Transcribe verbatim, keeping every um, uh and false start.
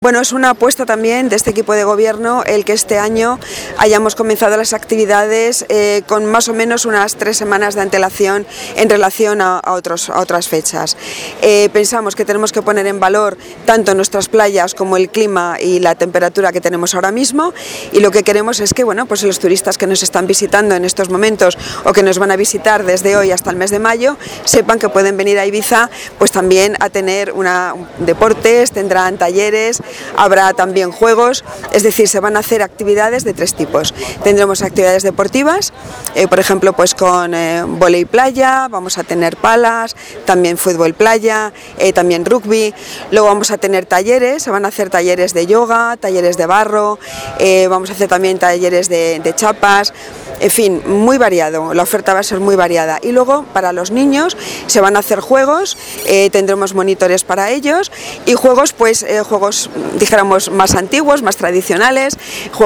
Bueno, es una apuesta también de este equipo de gobierno el que este año hayamos comenzado las actividades eh, con más o menos unas tres semanas de antelación en relación a, a, otros, a otras fechas. Eh, pensamos que tenemos que poner en valor tanto nuestras playas como el clima y la temperatura que tenemos ahora mismo, y lo que queremos es que bueno, pues los turistas que nos están visitando en estos momentos o que nos van a visitar desde hoy hasta el mes de mayo sepan que pueden venir a Ibiza pues también a tener una, deportes, tendrán talleres. Habrá también juegos, es decir, se van a hacer actividades de tres tipos. Tendremos actividades deportivas, eh, por ejemplo, pues con eh, vóley playa, vamos a tener palas, también fútbol playa, eh, también rugby. Luego vamos a tener talleres, se van a hacer talleres de yoga, talleres de barro, eh, vamos a hacer también talleres de, de chapas. En fin, muy variado, la oferta va a ser muy variada. Y luego para los niños se van a hacer juegos, eh, tendremos monitores para ellos y juegos, pues eh, juegos dijéramos más antiguos, más tradicionales, juegos